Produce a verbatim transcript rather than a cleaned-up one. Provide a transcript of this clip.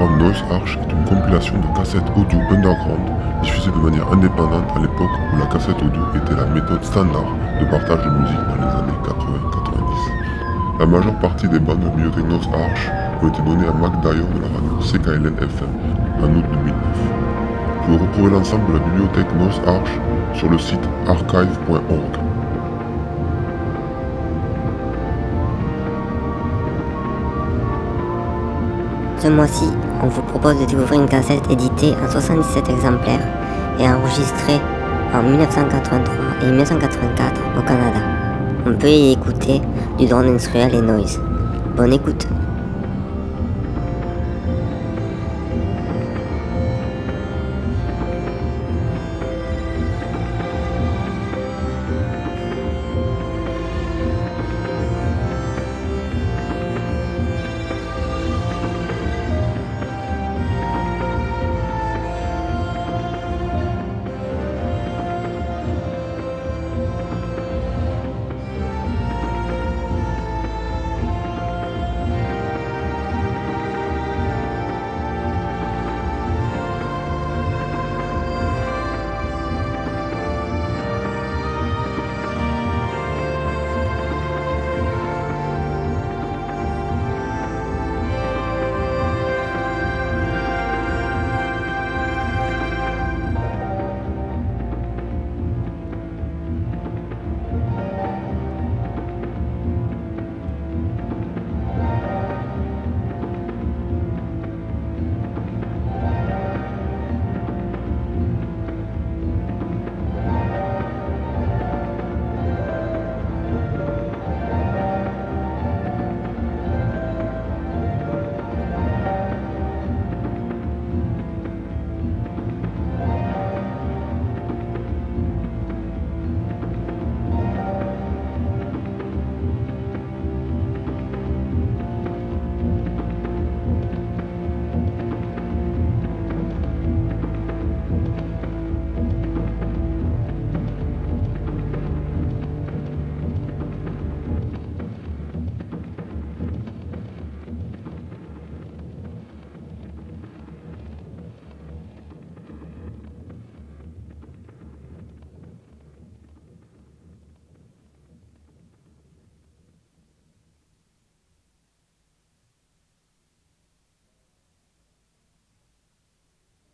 Underground Noise Arch est une compilation de cassettes audio underground diffusées de manière indépendante à l'époque où la cassette audio était la méthode standard de partage de musique dans les années quatre-vingts quatre-vingt-dix. La majeure partie des bandes de la bibliothèque Noise Arch ont été données à Mac Dyer de la radio C K L N F M en août deux mille neuf. Vous pouvez retrouver l'ensemble de la bibliothèque Noise Arch sur le site archive point org. Ce mois-ci, on vous propose de découvrir une cassette éditée en soixante-dix-sept exemplaires et enregistrée en mille neuf cent quatre-vingt-trois et mille neuf cent quatre-vingt-quatre au Canada. On peut y écouter du drone instrumental et noise. Bonne écoute!